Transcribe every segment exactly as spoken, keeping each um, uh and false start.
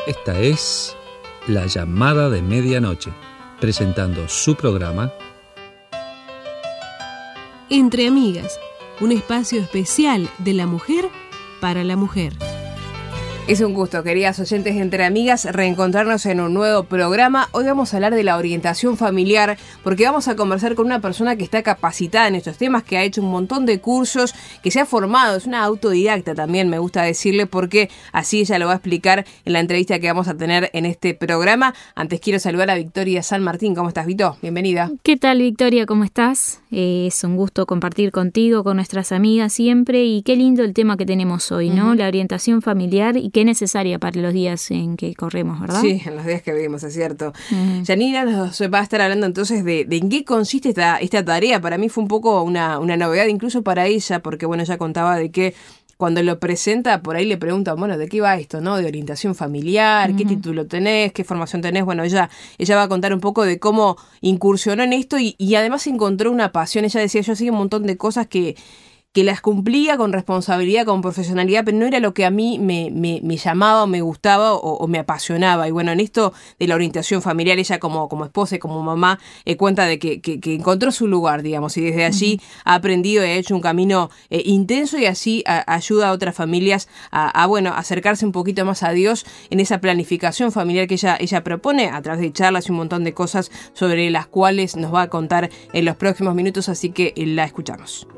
Esta es La Llamada de Medianoche, presentando su programa Entre Amigas, un espacio especial de la mujer para la mujer. Es un gusto, queridas oyentes de Entre Amigas, reencontrarnos en un nuevo programa. Hoy vamos a hablar de la orientación familiar, porque vamos a conversar con una persona que está capacitada en estos temas, que ha hecho un montón de cursos, que se ha formado, es una autodidacta también, me gusta decirle, porque así ella lo va a explicar en la entrevista que vamos a tener en este programa. Antes quiero saludar a Victoria San Martín. ¿Cómo estás, Vito? Bienvenida. ¿Qué tal, Victoria? ¿Cómo estás? Eh, es un gusto compartir contigo, con nuestras amigas siempre, y qué lindo el tema que tenemos hoy, ¿no? Uh-huh. La orientación familiar, y qué necesaria para los días en que corremos, ¿verdad? Sí, en los días que vivimos, es cierto. Uh-huh. Janina nos va a estar hablando entonces de, de en qué consiste esta, esta tarea. Para mí fue un poco una, una novedad, incluso para ella, porque bueno, ella contaba de que cuando lo presenta, por ahí le preguntan, bueno, ¿de qué va esto, no? De orientación familiar, uh-huh. ¿Qué título tenés? ¿Qué formación tenés? Bueno, ella, ella va a contar un poco de cómo incursionó en esto y, y además encontró una pasión. Ella decía, yo hacía un montón de cosas que... que las cumplía con responsabilidad, con profesionalidad, pero no era lo que a mí me, me, me llamaba o me gustaba o, o me apasionaba. Y bueno, en esto de la orientación familiar, ella como, como esposa y como mamá eh, cuenta de que, que, que encontró su lugar, digamos, y desde allí uh-huh. ha aprendido y ha hecho un camino eh, intenso y así a, ayuda a otras familias a, a, bueno, acercarse un poquito más a Dios en esa planificación familiar que ella, ella propone a través de charlas y un montón de cosas sobre las cuales nos va a contar en los próximos minutos, así que eh, la escuchamos.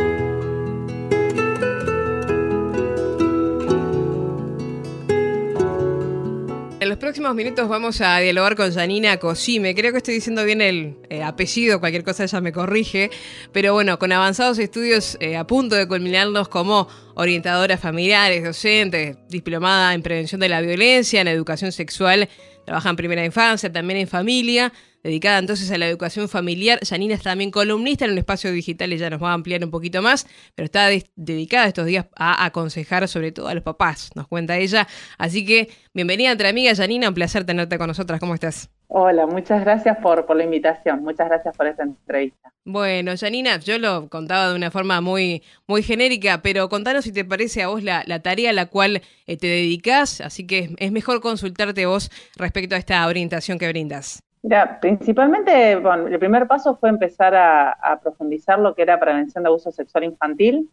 En los próximos minutos vamos a dialogar con Janina Cosime. Creo que estoy diciendo bien el eh, apellido, cualquier cosa ella me corrige. Pero bueno, con avanzados estudios eh, a punto de culminarlos como orientadora familiares, docentes, diplomada en prevención de la violencia, en educación sexual, trabaja en primera infancia, también en familia, dedicada entonces a la educación familiar. Janina es también columnista en un espacio digital, ella nos va a ampliar un poquito más, pero está de- dedicada estos días a aconsejar sobre todo a los papás, nos cuenta ella. Así que bienvenida Entre Amigas, Janina, un placer tenerte con nosotras. ¿Cómo estás? Hola, muchas gracias por, por la invitación, muchas gracias por esta entrevista. Bueno, Janina, yo lo contaba de una forma muy, muy genérica, pero contanos si te parece a vos la, la tarea a la cual eh, te dedicás, así que es mejor consultarte vos respecto a esta orientación que brindas. Mira, principalmente, bueno, el primer paso fue empezar a, a profundizar lo que era prevención de abuso sexual infantil.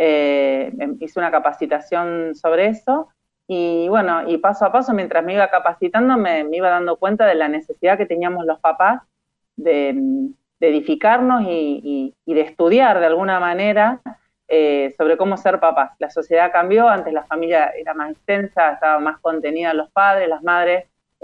Eh, hice una capacitación sobre eso y bueno, y paso a paso, mientras me iba capacitando, me, me iba dando cuenta de la necesidad que teníamos los papás de, de edificarnos y, y, y de estudiar de alguna manera eh, sobre cómo ser papás. La sociedad cambió, antes la familia era más extensa, estaba más contenida los padres, las madres,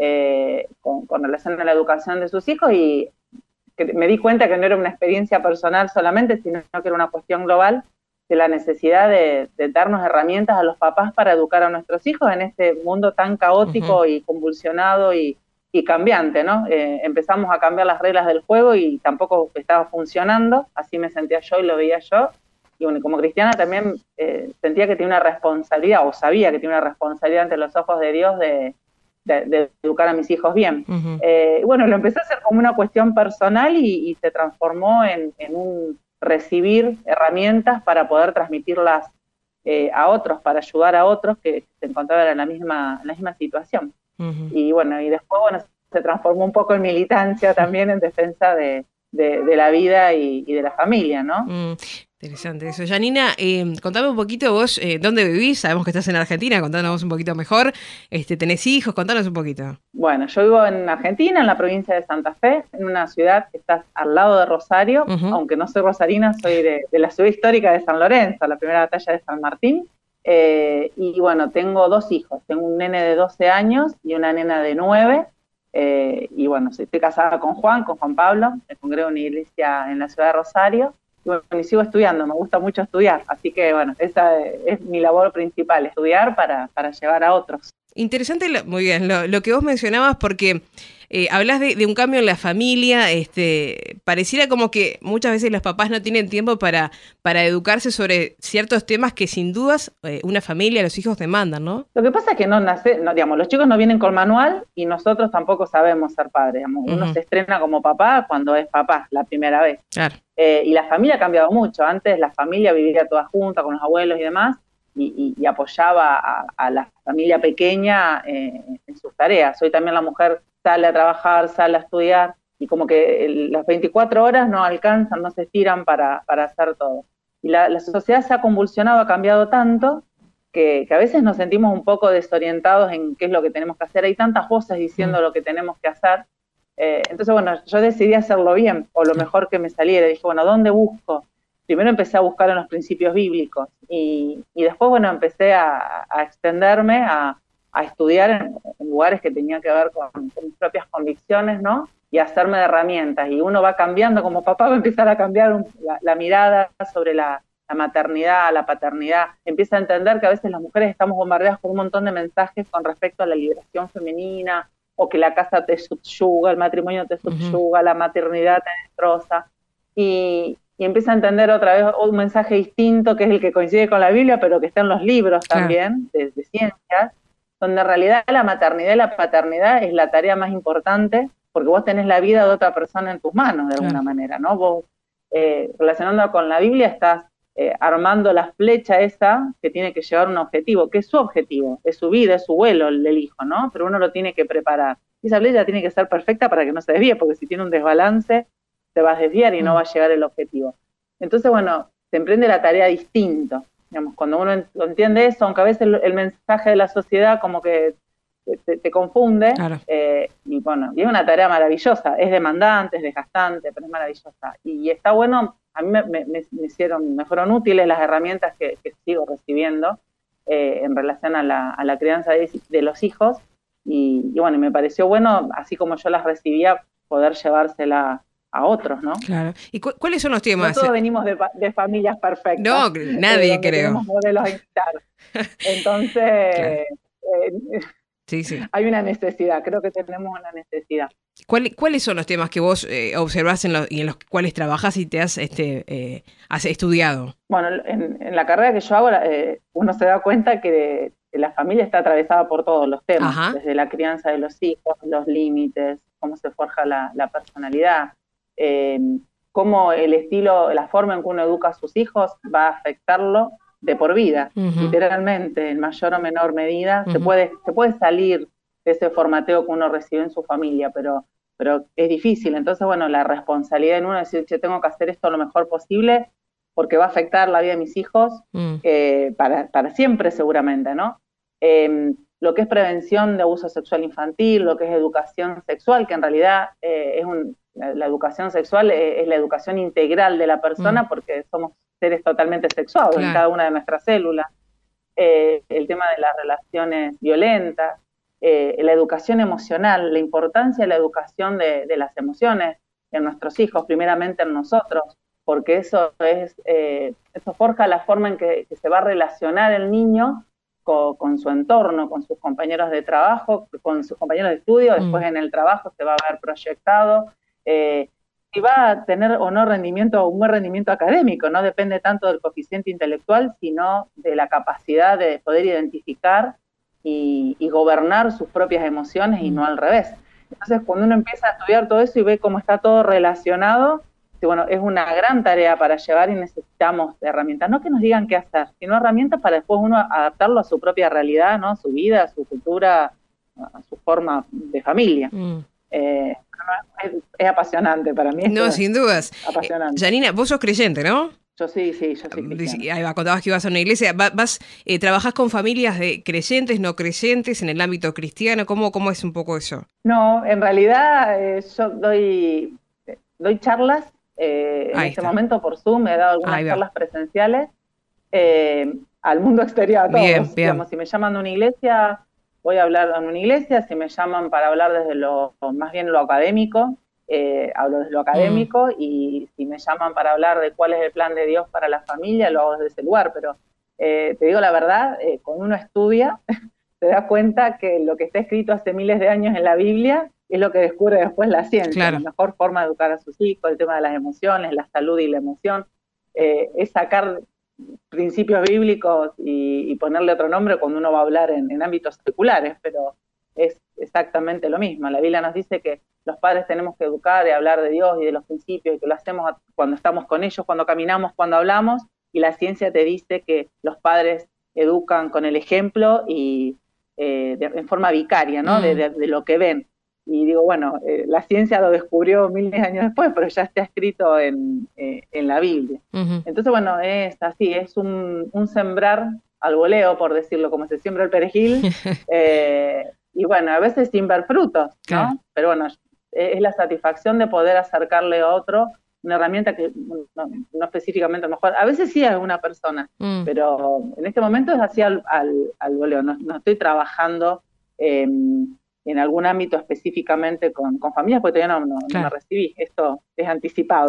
Eh, con, con relación a la educación de sus hijos, y que me di cuenta que no era una experiencia personal solamente, sino que era una cuestión global de la necesidad de, de darnos herramientas a los papás para educar a nuestros hijos en este mundo tan caótico uh-huh. y convulsionado y, y cambiante, ¿no? Eh, empezamos a cambiar las reglas del juego y tampoco estaba funcionando, así me sentía yo y lo veía yo, y bueno, como cristiana también eh, sentía que tenía una responsabilidad, o sabía que tenía una responsabilidad ante los ojos de Dios de De, de educar a mis hijos bien. Uh-huh. Eh, bueno, lo empecé a hacer como una cuestión personal y, y se transformó en, en un recibir herramientas para poder transmitirlas eh, a otros, para ayudar a otros que se encontraban en la misma, en la misma situación. Uh-huh. Y bueno, y después bueno, se transformó un poco en militancia también en defensa de, de, de la vida y, y de la familia, ¿no? Mm. Interesante eso. Janina, eh, contame un poquito vos, eh, ¿dónde vivís? Sabemos que estás en Argentina, contanos vos un poquito mejor. Este, ¿tenés hijos? Contanos un poquito. Bueno, yo vivo en Argentina, en la provincia de Santa Fe, en una ciudad que está al lado de Rosario, uh-huh. aunque no soy rosarina, soy de, de la ciudad histórica de San Lorenzo, la primera batalla de San Martín. Eh, y bueno, tengo dos hijos, tengo un nene de doce años y una nena de nueve. Eh, y bueno, estoy casada con Juan, con Juan Pablo, me congrego en una iglesia en la ciudad de Rosario. Y bueno, y sigo estudiando, me gusta mucho estudiar, así que bueno, esa es mi labor principal, estudiar para, para llevar a otros. Interesante, lo, muy bien, lo, lo que vos mencionabas, porque eh, hablas de, de un cambio en la familia, este, pareciera como que muchas veces los papás no tienen tiempo para, para educarse sobre ciertos temas que sin dudas eh, una familia, los hijos demandan, ¿no? Lo que pasa es que no nace, no, digamos, los chicos no vienen con manual y nosotros tampoco sabemos ser padres, digamos. Uh-huh. Uno se estrena como papá cuando es papá, la primera vez. Claro. Eh, y la familia ha cambiado mucho. Antes la familia vivía toda junta con los abuelos y demás, y, y apoyaba a, a la familia pequeña eh, en sus tareas. Hoy también la mujer sale a trabajar, sale a estudiar, y como que el, las veinticuatro horas no alcanzan, no se estiran para, para hacer todo. Y la, la sociedad se ha convulsionado, ha cambiado tanto, que, que a veces nos sentimos un poco desorientados en qué es lo que tenemos que hacer. Hay tantas voces diciendo lo que tenemos que hacer. Eh, entonces, bueno, yo decidí hacerlo bien, o lo mejor que me saliera. Dije, bueno, ¿dónde busco? Primero empecé a buscar en los principios bíblicos, y, y después, bueno, empecé a, a extenderme, a, a estudiar en, en lugares que tenían que ver con, con mis propias convicciones, ¿no? Y hacerme de herramientas. Y uno va cambiando, como papá va a empezar a cambiar un, la, la mirada sobre la, la maternidad, la paternidad. Empieza a entender que a veces las mujeres estamos bombardeadas por un montón de mensajes con respecto a la liberación femenina, o que la casa te subyuga, el matrimonio te subyuga, uh-huh. la maternidad te destroza. Y, y empieza a entender otra vez un mensaje distinto, que es el que coincide con la Biblia, pero que está en los libros claro. también, de, de ciencias, donde en realidad la maternidad y la paternidad es la tarea más importante, porque vos tenés la vida de otra persona en tus manos, de alguna claro. manera, ¿no? Vos, eh, relacionando con la Biblia, estás eh, armando la flecha esa que tiene que llevar un objetivo, que es su objetivo, es su vida, es su vuelo el del hijo, ¿no? Pero uno lo tiene que preparar. Y esa flecha tiene que ser perfecta para que no se desvíe, porque si tiene un desbalance, te vas a desviar y no va a llegar el objetivo. Entonces, bueno, se emprende la tarea distinto. Digamos, cuando uno entiende eso, aunque a veces el, el mensaje de la sociedad como que te, te confunde, claro. eh, y bueno, y es una tarea maravillosa, es demandante, es desgastante, pero es maravillosa. Y está bueno, a mí me, me, me hicieron, me fueron útiles las herramientas que, que sigo recibiendo eh, en relación a la, a la crianza de, de los hijos, y, y bueno, me pareció bueno, así como yo las recibía, poder llevársela a otros, ¿no? Claro. ¿Y cu- cuáles son los temas? No todos venimos de, de familias perfectas. No, nadie eh, creo. Tenemos modelos a imitar. Entonces, claro. eh, sí, sí. hay una necesidad, creo que tenemos una necesidad. ¿Cuál, ¿Cuáles son los temas que vos eh, observás en lo, y en los cuales trabajás y te has, este, eh, has estudiado? Bueno, en, en la carrera que yo hago, eh, uno se da cuenta que, que la familia está atravesada por todos los temas, Ajá. desde la crianza de los hijos, los límites, cómo se forja la, la personalidad, eh, cómo el estilo, la forma en que uno educa a sus hijos va a afectarlo de por vida, uh-huh. literalmente, en mayor o menor medida. Uh-huh. Se puede, se puede salir de ese formateo que uno recibe en su familia, pero, pero es difícil. Entonces, bueno, la responsabilidad en uno es decir, yo tengo que hacer esto lo mejor posible porque va a afectar la vida de mis hijos uh-huh. eh, para, para siempre seguramente, ¿no? Eh, lo que es prevención de abuso sexual infantil, lo que es educación sexual, que en realidad eh, es un... La, la educación sexual es, es la educación integral de la persona mm. porque somos seres totalmente sexuados claro. en cada una de nuestras células. Eh, el tema de las relaciones violentas, eh, la educación emocional, la importancia de la educación de, de las emociones en nuestros hijos, primeramente en nosotros, porque eso es eh, eso forja la forma en que, que se va a relacionar el niño con, con su entorno, con sus compañeros de trabajo, con sus compañeros de estudio, mm. después en el trabajo se va a ver proyectado. Eh, si va a tener o no rendimiento, un buen rendimiento académico, no depende tanto del coeficiente intelectual, sino de la capacidad de poder identificar y, y gobernar sus propias emociones y no al revés. Entonces, cuando uno empieza a estudiar todo eso y ve cómo está todo relacionado, bueno, es una gran tarea para llevar y necesitamos herramientas, no que nos digan qué hacer, sino herramientas para después uno adaptarlo a su propia realidad, ¿no? A su vida, a su cultura, a su forma de familia. Mm. Eh, es, es apasionante para mí. No, sin dudas. Apasionante. Eh, Janina, vos sos creyente, ¿no? Yo sí, sí, yo soy cristiana. Ahí va, contabas que ibas a una iglesia. Vas, eh, ¿Trabajás con familias de creyentes, no creyentes, en el ámbito cristiano? ¿Cómo, cómo es un poco eso? No, en realidad eh, yo doy, doy charlas eh, en este momento por Zoom. He dado algunas charlas presenciales eh, al mundo exterior, a todos. Bien, bien. Digamos, si me llaman de una iglesia, voy a hablar en una iglesia. Si me llaman para hablar desde lo más bien lo académico, Eh, hablo desde lo académico, mm. y si me llaman para hablar de cuál es el plan de Dios para la familia, lo hago desde ese lugar, pero eh, te digo la verdad, eh, cuando uno estudia, te das cuenta que lo que está escrito hace miles de años en la Biblia es lo que descubre después la ciencia, claro. La mejor forma de educar a sus hijos, el tema de las emociones, la salud y la emoción, eh, es sacar principios bíblicos y, y ponerle otro nombre cuando uno va a hablar en, en ámbitos seculares, pero es exactamente lo mismo. La Biblia nos dice que los padres tenemos que educar y hablar de Dios y de los principios, y que lo hacemos cuando estamos con ellos, cuando caminamos, cuando hablamos, y la ciencia te dice que los padres educan con el ejemplo y eh, de, en forma vicaria, ¿no? Mm. De, de, de lo que ven. Y digo, bueno, eh, la ciencia lo descubrió miles de años después, pero ya está escrito en, eh, en la Biblia. Uh-huh. Entonces, bueno, es así, es un, un sembrar al voleo, por decirlo, como se siembra el perejil, eh, y bueno, a veces sin ver frutos, ¿no? Claro. Pero bueno, es la satisfacción de poder acercarle a otro una herramienta que no, no específicamente a lo mejor, a veces sí a alguna persona, mm. pero en este momento es así al, al, al voleo, no, no estoy trabajando eh, en algún ámbito específicamente con, con familias, porque todavía no, no, claro. no me recibí, esto es anticipado.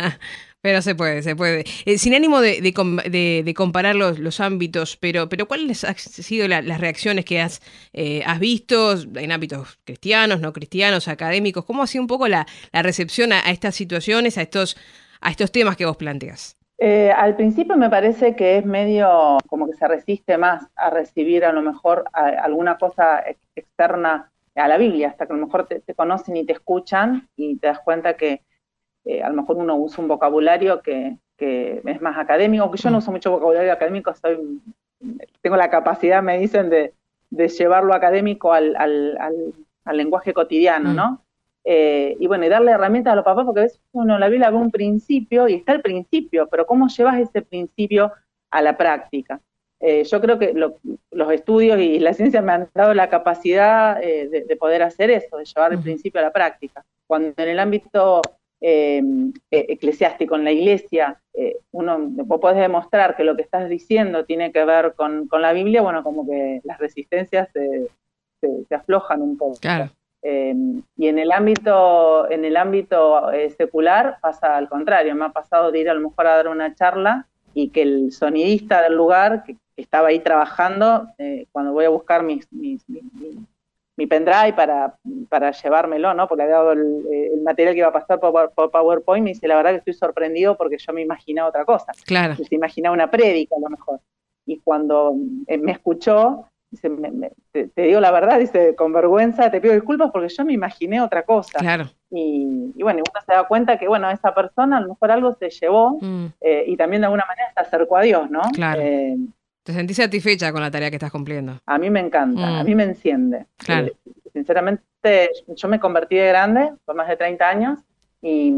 Pero se puede, se puede. Eh, sin ánimo de, de, de, de comparar los, los ámbitos, pero, pero ¿cuáles han sido la, las reacciones que has, eh, has visto en ámbitos cristianos, no cristianos, académicos? ¿Cómo ha sido un poco la, la recepción a, a estas situaciones, a estos, a estos temas que vos planteas? Eh, al principio me parece que es medio como que se resiste más a recibir a lo mejor a, a alguna cosa ex- externa a la Biblia, hasta que a lo mejor te, te conocen y te escuchan y te das cuenta que Eh, a lo mejor uno usa un vocabulario que, que es más académico, aunque yo no uso mucho vocabulario académico, soy, tengo la capacidad, me dicen, de, de llevarlo académico al, al, al, al lenguaje cotidiano, mm. ¿no? Eh, y bueno, y darle herramientas a los papás, porque a veces uno en la Biblia ve un principio, y está el principio, pero ¿cómo llevas ese principio a la práctica? Eh, yo creo que lo, los estudios y la ciencia me han dado la capacidad eh, de, de poder hacer eso, de llevar el mm. principio a la práctica. Cuando en el ámbito Eh, eh, eclesiástico, en la iglesia, eh, uno, vos podés demostrar que lo que estás diciendo tiene que ver con, con la Biblia, bueno, como que las resistencias se, se, se aflojan un poco. Claro. Eh, y en el ámbito, en el ámbito eh, secular pasa al contrario, me ha pasado de ir a lo mejor a dar una charla y que el sonidista del lugar, que, que estaba ahí trabajando, eh, cuando voy a buscar mis, mis, mis, mis mi pendrive para, para llevármelo, ¿no? Porque le había dado el, el material que iba a pasar por, por PowerPoint, me dice, la verdad que estoy sorprendido porque yo me imaginaba otra cosa. Claro. Se imaginaba una prédica a lo mejor. Y cuando me escuchó, dice, me, me, te, te digo la verdad, dice, con vergüenza te pido disculpas porque yo me imaginé otra cosa. Claro. Y, y bueno, uno se da cuenta que, bueno, esa persona a lo mejor algo se llevó mm. eh, y también de alguna manera se acercó a Dios, ¿no? Claro. Eh, ¿Te sentís satisfecha con la tarea que estás cumpliendo? A mí me encanta, mm. a mí me enciende. Claro. Eh, sinceramente, yo me convertí de grande, por más de treinta años, y,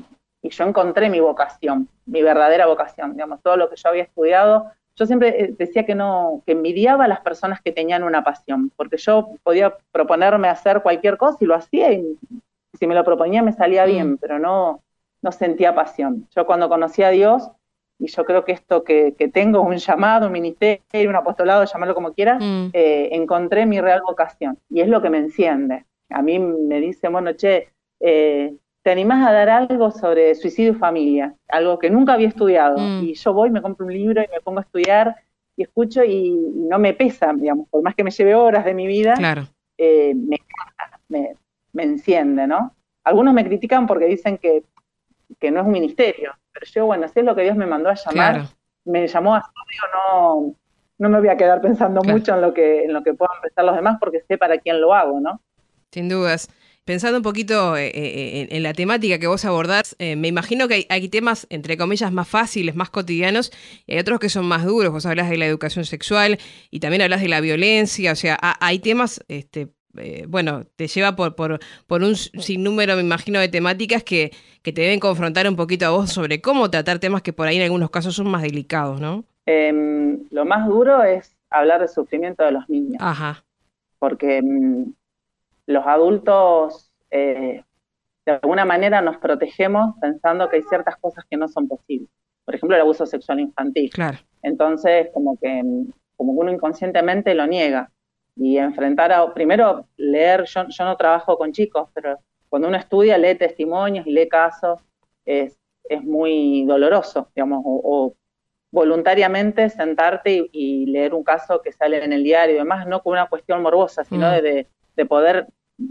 y yo encontré mi vocación, mi verdadera vocación, digamos, todo lo que yo había estudiado. Yo siempre decía que no, que envidiaba a las personas que tenían una pasión, porque yo podía proponerme hacer cualquier cosa y lo hacía, y si me lo proponía me salía bien, mm. pero no, no sentía pasión. Yo cuando conocí a Dios, y yo creo que esto que, que tengo, un llamado, un ministerio, un apostolado, llamarlo como quieras, mm. eh, encontré mi real vocación, y es lo que me enciende. A mí me dice, bueno, che, eh, ¿te animás a dar algo sobre suicidio y familia? Algo que nunca había estudiado, mm. y yo voy, me compro un libro y me pongo a estudiar, y escucho, y, y no me pesa, digamos, por más que me lleve horas de mi vida, claro. eh, me, me, me enciende, ¿no? Algunos me critican porque dicen que, que no es un ministerio, pero yo, bueno, si es lo que Dios me mandó a llamar, claro. me llamó a estudio, no, no me voy a quedar pensando claro. mucho en lo que en lo que puedan pensar los demás, porque sé para quién lo hago, ¿no? Sin dudas. Pensando un poquito eh, eh, en la temática que vos abordás, eh, me imagino que hay, hay temas, entre comillas, más fáciles, más cotidianos, y hay otros que son más duros. Vos hablás de la educación sexual y también hablás de la violencia, o sea, a, hay temas... este Eh, bueno, te lleva por, por, por un sinnúmero, me imagino, de temáticas que, que te deben confrontar un poquito a vos sobre cómo tratar temas que por ahí en algunos casos son más delicados, ¿no? Eh, lo más duro es hablar del sufrimiento de los niños. Ajá. Porque eh, los adultos, eh, de alguna manera, nos protegemos pensando que hay ciertas cosas que no son posibles. Por ejemplo, el abuso sexual infantil. Claro. Entonces, como que, como que uno inconscientemente lo niega. Y enfrentar a, primero leer, yo, yo no trabajo con chicos, pero cuando uno estudia, lee testimonios y lee casos, es, es muy doloroso, digamos, o, o voluntariamente sentarte y, y leer un caso que sale en el diario y demás, no como una cuestión morbosa, sino mm. de, de poder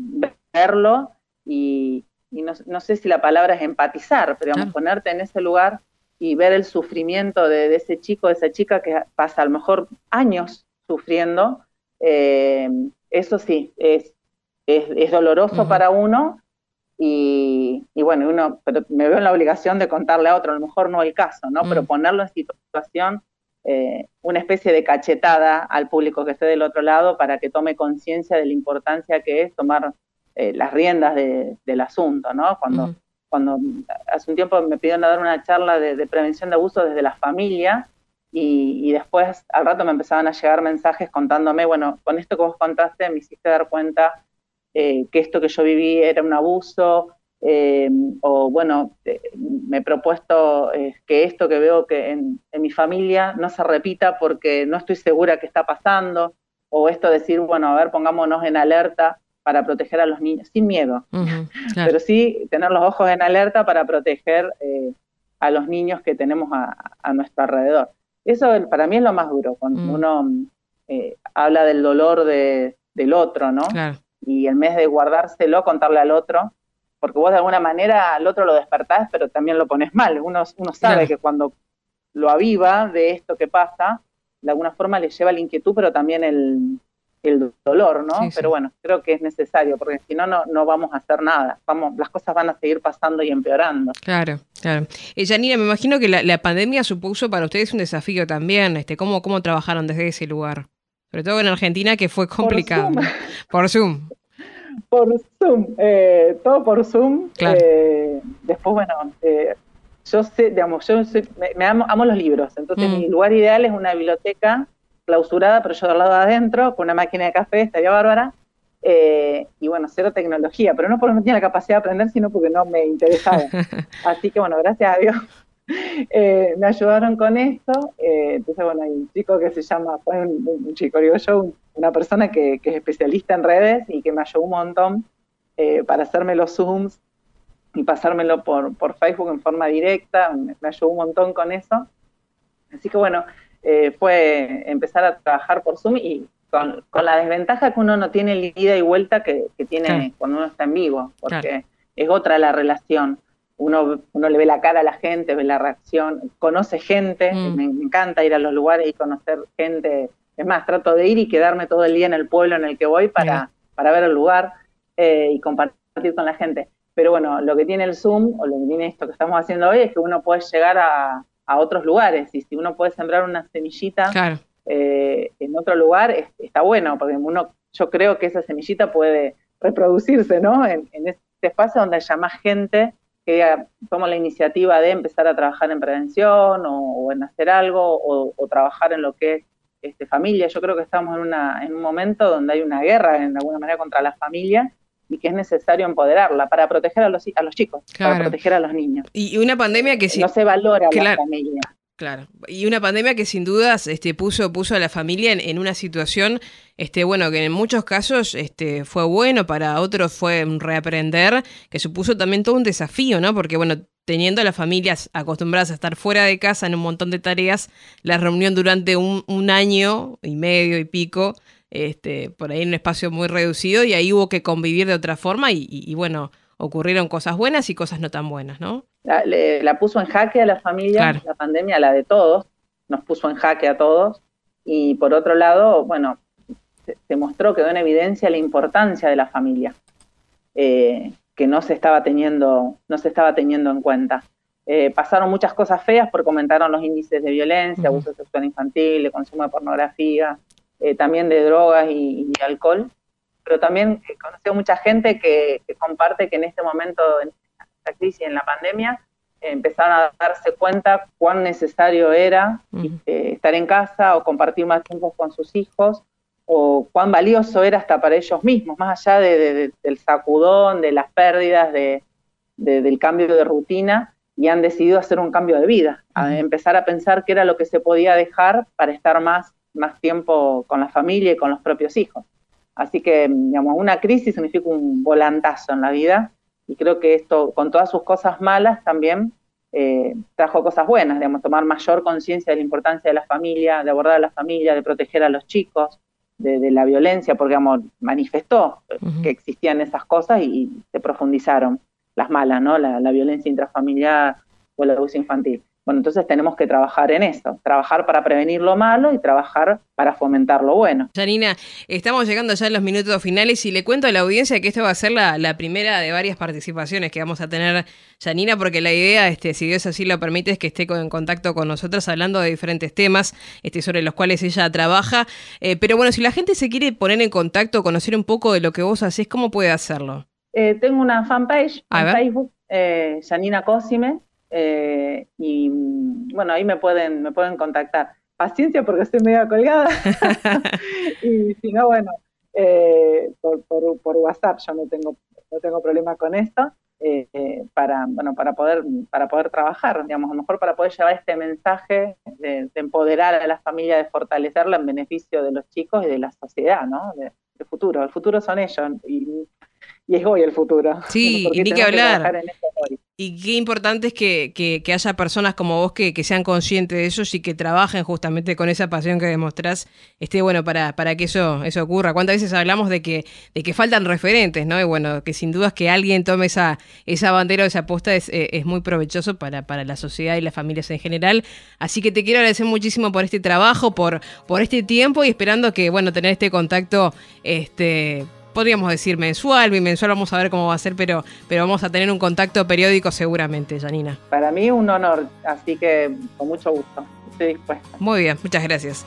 verlo y, y no, no sé si la palabra es empatizar, pero digamos, ah. ponerte en ese lugar y ver el sufrimiento de, de ese chico, de esa chica que pasa a lo mejor años sufriendo. Eh, eso sí, es, es, es doloroso uh-huh. para uno y, y bueno, uno pero me veo en la obligación de contarle a otro, a lo mejor no el caso, ¿no? Uh-huh. Pero ponerlo en situación eh, una especie de cachetada al público que esté del otro lado para que tome conciencia de la importancia que es tomar eh, las riendas de, del asunto, ¿no? Cuando, uh-huh. cuando hace un tiempo me pidieron dar una charla de, de prevención de abuso desde la familia, y, y después al rato me empezaban a llegar mensajes contándome, bueno, con esto que vos contaste me hiciste dar cuenta eh, que esto que yo viví era un abuso, eh, o bueno, eh, me he propuesto eh, que esto que veo que en, en mi familia no se repita porque no estoy segura qué está pasando, o esto decir, bueno, a ver, pongámonos en alerta para proteger a los niños, sin miedo, uh-huh, claro. pero sí tener los ojos en alerta para proteger eh, a los niños que tenemos a, a nuestro alrededor. Eso para mí es lo más duro, cuando mm. uno eh, habla del dolor de, del otro, ¿no? Claro. Y en vez de guardárselo, contarle al otro, porque vos de alguna manera al otro lo despertás, pero también lo pones mal. Uno, uno sabe claro. que cuando lo aviva de esto que pasa, de alguna forma le lleva la inquietud, pero también el, el dolor, ¿no? Sí, pero sí. bueno, creo que es necesario, porque si no, no, no vamos a hacer nada. Vamos, las cosas van a seguir pasando y empeorando. Claro, claro. Eh, Yanina, me imagino que la, la pandemia supuso para ustedes un desafío también. Este, ¿cómo, cómo trabajaron desde ese lugar? Sobre todo en Argentina, que fue complicado. Por Zoom. Por Zoom. Por Zoom. Eh, todo por Zoom. Claro. Eh, después, bueno, eh, yo sé, digamos, yo soy, me, me amo, amo los libros. Entonces, mm. mi lugar ideal es una biblioteca clausurada, pero yo del lado de adentro, con una máquina de café, estaría bárbara, eh, y bueno, cero tecnología, pero no porque no tenía la capacidad de aprender, sino porque no me interesaba. Así que bueno, gracias a Dios, eh, me ayudaron con esto, eh, entonces bueno, hay un chico que se llama, pues un, un chico, digo yo, una persona que, que es especialista en redes y que me ayudó un montón eh, para hacerme los Zooms y pasármelo por, por Facebook en forma directa, me, me ayudó un montón con eso. Así que bueno, Eh, fue empezar a trabajar por Zoom y con, con la desventaja que uno no tiene el ida y vuelta que, que tiene claro. cuando uno está en vivo, porque claro. es otra la relación. Uno, uno le ve la cara a la gente, ve la reacción, conoce gente, mm. me, me encanta ir a los lugares y conocer gente. Es más, trato de ir y quedarme todo el día en el pueblo en el que voy para, mm. para ver el lugar eh, y compartir con la gente. Pero bueno, lo que tiene el Zoom, o lo que tiene esto que estamos haciendo hoy, es que uno puede llegar a a otros lugares, y si uno puede sembrar una semillita claro. eh, en otro lugar, es, está bueno, porque uno, yo creo que esa semillita puede reproducirse, ¿no? En, en este espacio donde haya más gente que diga, toma la iniciativa de empezar a trabajar en prevención, o, o en hacer algo, o, o trabajar en lo que es este, familia. Yo creo que estamos en, una, en un momento donde hay una guerra, en alguna manera, contra la familia, y que es necesario empoderarla para proteger a los, a los chicos, claro. para proteger a los niños. Y una pandemia que sí, no se valora claro, la familia. Claro, y una pandemia que sin dudas este, puso, puso a la familia en, en una situación, este, bueno, que en muchos casos este, fue bueno, para otros fue un reaprender, que supuso también todo un desafío, ¿no? Porque bueno, teniendo a las familias acostumbradas a estar fuera de casa en un montón de tareas, la reunión durante un, un año y medio y pico, Este, por ahí en un espacio muy reducido, y ahí hubo que convivir de otra forma y, y, y bueno, ocurrieron cosas buenas y cosas no tan buenas, ¿no? La, le, la puso en jaque a la familia, claro. la pandemia, la de todos, nos puso en jaque a todos, y por otro lado, bueno, se, se mostró, quedó en evidencia la importancia de la familia, eh, que no se estaba teniendo, no se estaba teniendo en cuenta. Eh, pasaron muchas cosas feas porque aumentaron los índices de violencia, uh-huh. abuso sexual infantil, de consumo de pornografía, Eh, también de drogas y, y alcohol, pero también he conocido mucha gente que, que comparte que en este momento, en esta crisis, en la pandemia, eh, empezaron a darse cuenta cuán necesario era uh-huh. eh, estar en casa o compartir más tiempo con sus hijos, o cuán valioso era hasta para ellos mismos, más allá de, de, de, del sacudón, de las pérdidas, de, de, del cambio de rutina, y han decidido hacer un cambio de vida, uh-huh. a empezar a pensar qué era lo que se podía dejar para estar más más tiempo con la familia y con los propios hijos. Así que, digamos, una crisis significa un volantazo en la vida, y creo que esto, con todas sus cosas malas, también eh, trajo cosas buenas, digamos, tomar mayor conciencia de la importancia de la familia, de abordar a la familia, de proteger a los chicos, de, de la violencia, porque, digamos, manifestó uh-huh. que existían esas cosas y, y se profundizaron las malas, ¿no? La, la violencia intrafamiliar o el abuso infantil. Bueno, entonces tenemos que trabajar en eso, trabajar para prevenir lo malo y trabajar para fomentar lo bueno. Janina, estamos llegando ya a los minutos finales y le cuento a la audiencia que esta va a ser la, la primera de varias participaciones que vamos a tener, Janina, porque la idea, este, si Dios así lo permite, es que esté en contacto con nosotros hablando de diferentes temas este, sobre los cuales ella trabaja. Eh, pero bueno, si la gente se quiere poner en contacto, conocer un poco de lo que vos hacés, ¿cómo puede hacerlo? Eh, tengo una fanpage a en ver. Facebook, eh, Janina Cosime. Eh, y bueno, ahí me pueden me pueden contactar. Paciencia porque estoy medio colgada. Y si no, bueno, eh, por, por, por WhatsApp yo no tengo no tengo problema con esto, eh, eh, para bueno para poder para poder trabajar, digamos, a lo mejor para poder llevar este mensaje de, de empoderar a la familia, de fortalecerla en beneficio de los chicos y de la sociedad, ¿no? De, del futuro. El futuro son ellos y, y es hoy el futuro. Sí, y ni que hablar. Que Y qué importante es que, que, que haya personas como vos que, que sean conscientes de eso y que trabajen justamente con esa pasión que demostrás, este, bueno, para, para que eso, eso ocurra. ¿Cuántas veces hablamos de que, de que faltan referentes, ¿no? Y bueno, que sin dudas que alguien tome esa, esa bandera o esa aposta es, es muy provechoso para, para la sociedad y las familias en general. Así que te quiero agradecer muchísimo por este trabajo, por, por este tiempo y esperando que, bueno, tener este contacto, este... podríamos decir mensual, bimensual, vamos a ver cómo va a ser, pero, pero vamos a tener un contacto periódico seguramente, Janina. Para mí un honor, así que con mucho gusto, estoy dispuesta. Muy bien, muchas gracias.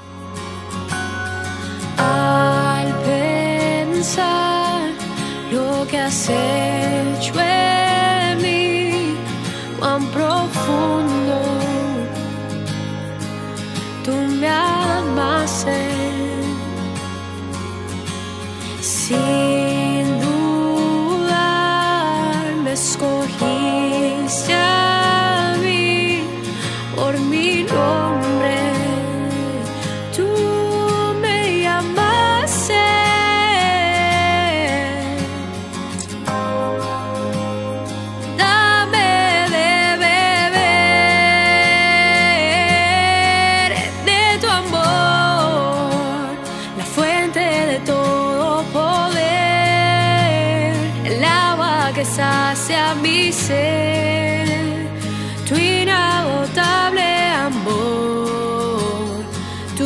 Al pensar lo que has hecho en mí, cuán profundo tú me amaste. Sin dudar me escogiste a mí por mi nombre, tú me llamaste. Dame de beber de tu amor, la fuente de todo poder, el agua que sacia mi ser, tu inagotable amor, tu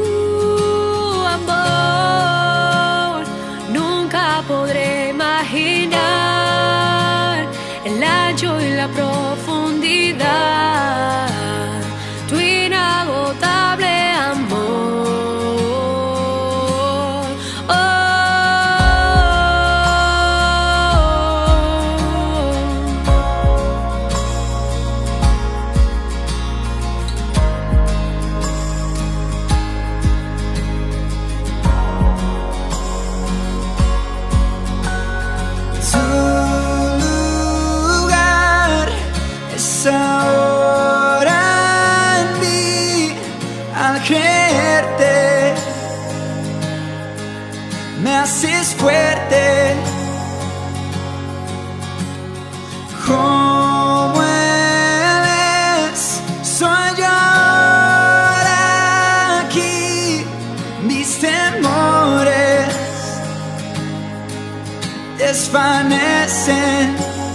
amor. Nunca podré imaginar el ancho y la profundidad, tu inagotable amor. Ahora en mí, al creerte, me haces fuerte. Como eres, soy yo ahora aquí. Mis temores desvanecen.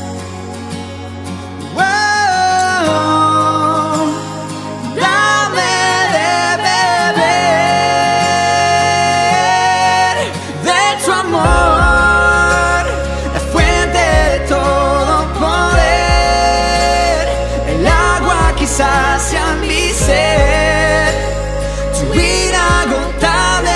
Hacia mi ser, tu inagotable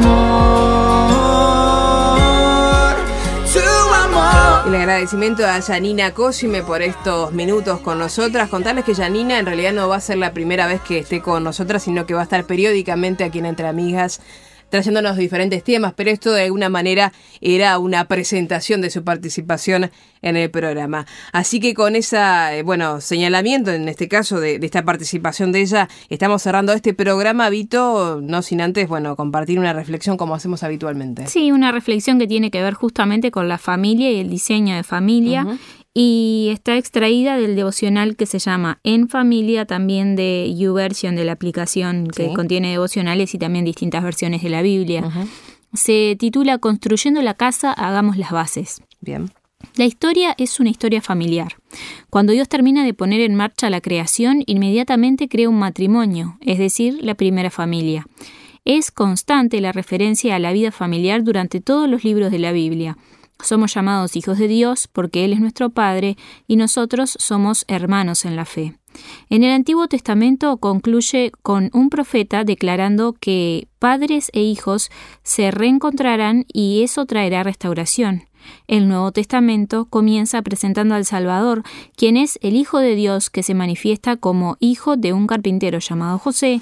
amor, tu amor. El agradecimiento a Janina Cosime por estos minutos con nosotras. Contarles que Janina en realidad no va a ser la primera vez que esté con nosotras, sino que va a estar periódicamente aquí en Entre Amigas, trayéndonos diferentes temas, pero esto de alguna manera era una presentación de su participación en el programa. Así que con ese, bueno, señalamiento, en este caso, de, de esta participación de ella, estamos cerrando este programa, Vito, no sin antes, bueno, compartir una reflexión como hacemos habitualmente. Sí, una reflexión que tiene que ver justamente con la familia y el diseño de familia. Uh-huh. Y está extraída del devocional que se llama En Familia, también de YouVersion, de la aplicación que sí. contiene devocionales y también distintas versiones de la Biblia. Uh-huh. Se titula Construyendo la casa, hagamos las bases. Bien. La historia es una historia familiar. Cuando Dios termina de poner en marcha la creación, inmediatamente crea un matrimonio, es decir, la primera familia. Es constante la referencia a la vida familiar durante todos los libros de la Biblia. Somos llamados hijos de Dios porque Él es nuestro Padre y nosotros somos hermanos en la fe. En el Antiguo Testamento concluye con un profeta declarando que padres e hijos se reencontrarán y eso traerá restauración. El Nuevo Testamento comienza presentando al Salvador, quien es el Hijo de Dios que se manifiesta como hijo de un carpintero llamado José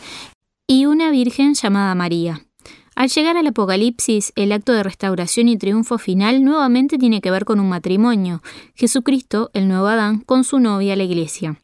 y una virgen llamada María. Al llegar al Apocalipsis, el acto de restauración y triunfo final nuevamente tiene que ver con un matrimonio. Jesucristo, el nuevo Adán, con su novia, la Iglesia.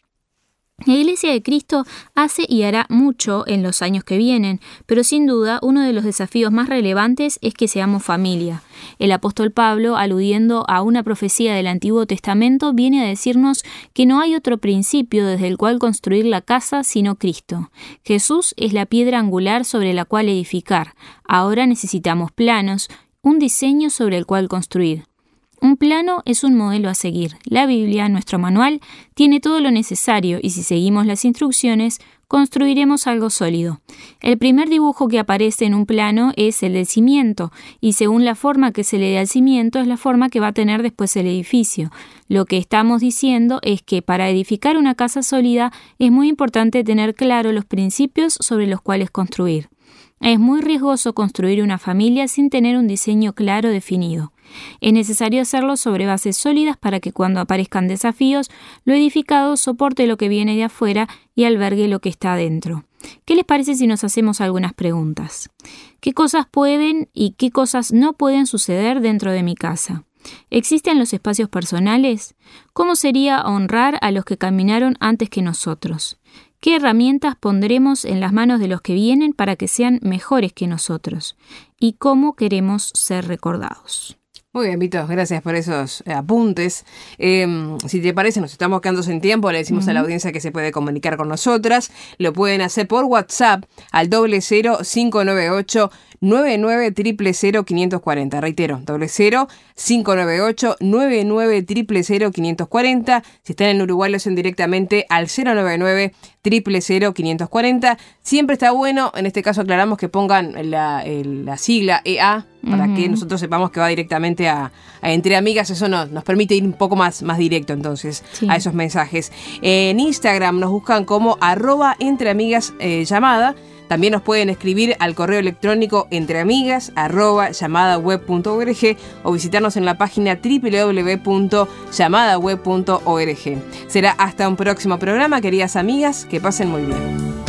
La Iglesia de Cristo hace y hará mucho en los años que vienen, pero sin duda uno de los desafíos más relevantes es que seamos familia. El apóstol Pablo, aludiendo a una profecía del Antiguo Testamento, viene a decirnos que no hay otro principio desde el cual construir la casa sino Cristo. Jesús es la piedra angular sobre la cual edificar. Ahora necesitamos planos, un diseño sobre el cual construir. Un plano es un modelo a seguir. La Biblia, nuestro manual, tiene todo lo necesario y si seguimos las instrucciones, construiremos algo sólido. El primer dibujo que aparece en un plano es el del cimiento y según la forma que se le dé al cimiento es la forma que va a tener después el edificio. Lo que estamos diciendo es que para edificar una casa sólida es muy importante tener claro los principios sobre los cuales construir. Es muy riesgoso construir una familia sin tener un diseño claro definido. Es necesario hacerlo sobre bases sólidas para que cuando aparezcan desafíos, lo edificado soporte lo que viene de afuera y albergue lo que está adentro. ¿Qué les parece si nos hacemos algunas preguntas? ¿Qué cosas pueden y qué cosas no pueden suceder dentro de mi casa? ¿Existen los espacios personales? ¿Cómo sería honrar a los que caminaron antes que nosotros? ¿Qué herramientas pondremos en las manos de los que vienen para que sean mejores que nosotros? ¿Y cómo queremos ser recordados? Muy bien, Vito, gracias por esos eh, apuntes. Eh, si te parece, nos estamos quedando sin tiempo. Le decimos uh-huh. a la audiencia que se puede comunicar con nosotras. Lo pueden hacer por WhatsApp al doble cero cinco nueve ocho nueve nueve cero cero quinientos cuarenta. Reitero, doble cero cinco nueve ocho nueve nueve cero cero quinientos cuarenta. Si están en Uruguay, lo hacen directamente al cero nueve nueve cero cero quinientos cuarenta. Siempre está bueno, en este caso aclaramos que pongan la, el, la sigla E A para uh-huh. que nosotros sepamos que va directamente a, a Entre Amigas. Eso nos, nos permite ir un poco más, más directo entonces sí. a esos mensajes. Eh, en Instagram nos buscan como arroba entreamigas eh, llamada. También nos pueden escribir al correo electrónico entreamigas arroba llamadaweb punto org o visitarnos en la página doble u doble u doble u punto llamadaweb punto org. Será hasta un próximo programa, queridas amigas, que pasen muy bien.